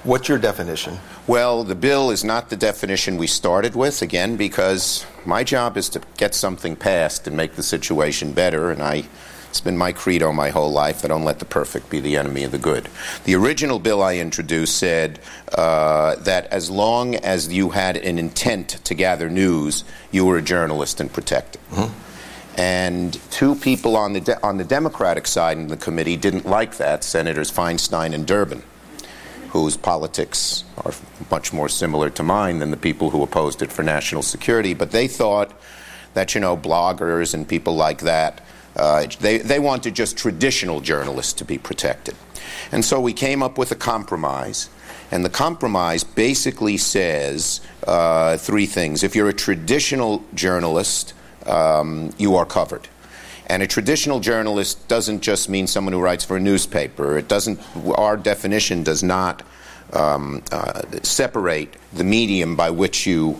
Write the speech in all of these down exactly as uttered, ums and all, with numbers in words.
What's your definition? Well, the bill is not the definition we started with, again, because my job is to get something passed and make the situation better, and I, it's been my credo my whole life that don't let the perfect be the enemy of the good. The original bill I introduced said uh, that as long as you had an intent to gather news, you were a journalist and protected. Mm-hmm. And two people on the de- on the Democratic side in the committee didn't like that, Senators Feinstein and Durbin, whose politics are much more similar to mine than the people who opposed it for national security. But they thought that, you know, bloggers and people like that, uh, they, they wanted just traditional journalists to be protected. And so we came up with a compromise. And the compromise basically says uh, three things. If you're a traditional journalist, Um, you are covered. And a traditional journalist doesn't just mean someone who writes for a newspaper. It doesn't, our definition does not um, uh, separate the medium by which you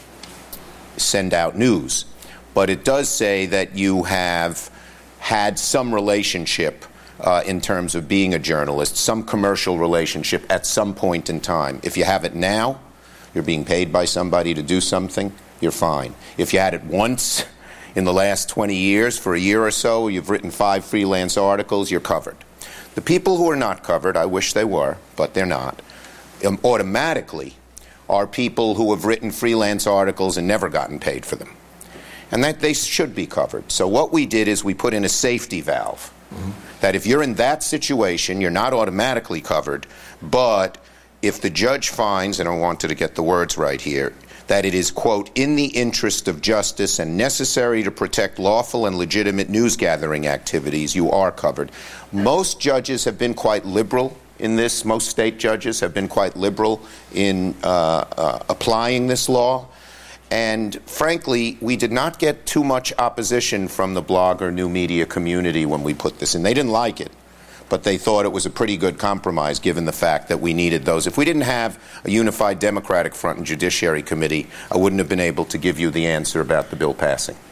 send out news. But it does say that you have had some relationship uh, in terms of being a journalist, some commercial relationship at some point in time. If you have it now, you're being paid by somebody to do something, you're fine. If you had it once in the last twenty years, for a year or so, you've written five freelance articles, you're covered. The people who are not covered, I wish they were, but they're not, um, automatically are people who have written freelance articles and never gotten paid for them. And that they should be covered. So what we did is we put in a safety valve. Mm-hmm. That if you're in that situation, you're not automatically covered, but if the judge finds, and I wanted to get the words right here, that it is, quote, in the interest of justice and necessary to protect lawful and legitimate news-gathering activities, you are covered. Most judges have been quite liberal in this. Most state judges have been quite liberal in uh, uh, applying this law. And frankly, we did not get too much opposition from the blog or new media community when we put this in. They didn't like it, but they thought it was a pretty good compromise given the fact that we needed those. If we didn't have a unified Democratic front and Judiciary Committee, I wouldn't have been able to give you the answer about the bill passing.